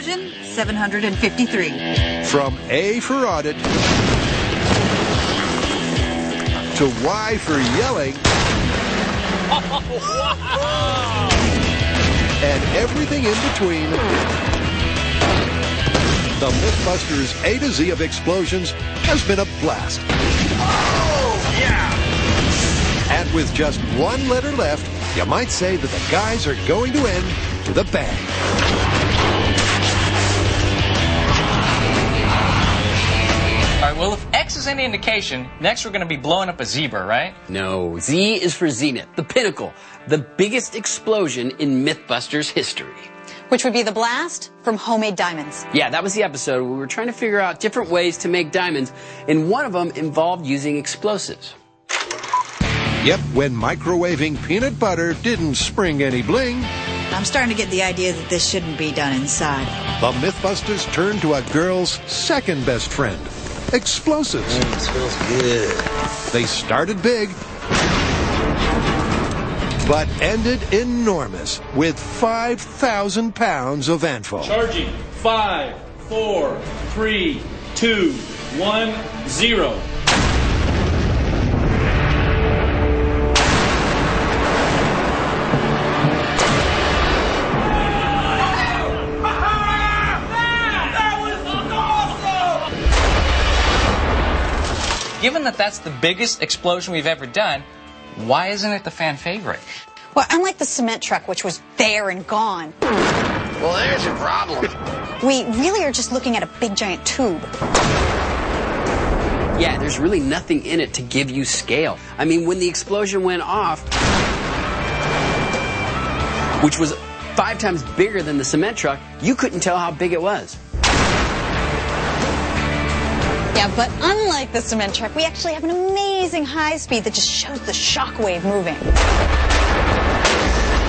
explosion, 753. From A for audit to Y for yelling and everything in between, the Mythbusters A to Z of explosions has been a blast. Oh, yeah! And with just one letter left, you might say that the guys are going to end with a bang. All right, well, if X is any indication, next we're going to be blowing up a zebra, right? No, Z is for Zenith, the pinnacle, the biggest explosion in Mythbusters history. Which would be the blast from homemade diamonds. Yeah, that was the episode where we were trying to figure out different ways to make diamonds, and one of them involved using explosives. Yep, when microwaving peanut butter didn't spring any bling, I'm starting to get the idea that this shouldn't be done inside. the Mythbusters turned to a girl's second best friend, explosives. It smells good. They started big, but ended enormous with 5,000 pounds of Anfo. Charging. 5, 4, 3, 2, 1, 0. Given that that's the biggest explosion we've ever done, why isn't it the fan favorite? Well, unlike the cement truck, which was there and gone, Well, there's your problem. we really are just looking at a big giant tube. Yeah, there's really nothing in it to give you scale. I mean, when the explosion went off, which was 5 times bigger than the cement truck, you couldn't tell how big it was. Yeah, but unlike the cement truck, we actually have an amazing high speed that just shows the shock wave moving.